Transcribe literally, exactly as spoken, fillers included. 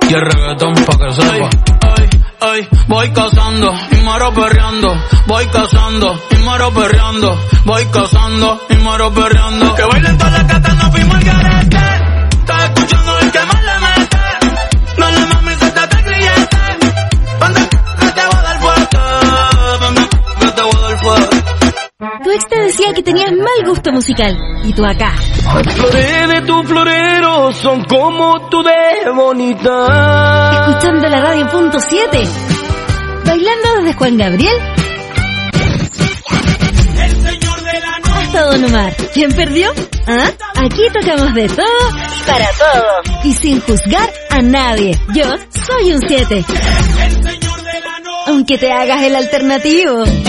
y el reggaetón pa' que sepa. Ay, ay, voy cazando y muero perreando. Voy cazando y muero perreando. Voy cazando y muero perreando. Que bailen todas las gatas, no fuimos al garete. Estás escuchando el que más le mete. Dale mami, suéltate el grillete. Vente, que te voy a dar fuerte. Vente, que te voy a dar fuerte. Tu ex te decía que tenías mal gusto musical. Y tú acá. Las flores de tu florero son como tú de bonita. Escuchando la radio punto siete. Bailando desde Juan Gabriel El señor de la noche. hasta Don Omar. ¿Quién perdió? ¿Ah? Aquí tocamos de todo para todos. Y sin juzgar a nadie. Yo soy un siete. El señor de la noche. Aunque te hagas el alternativo.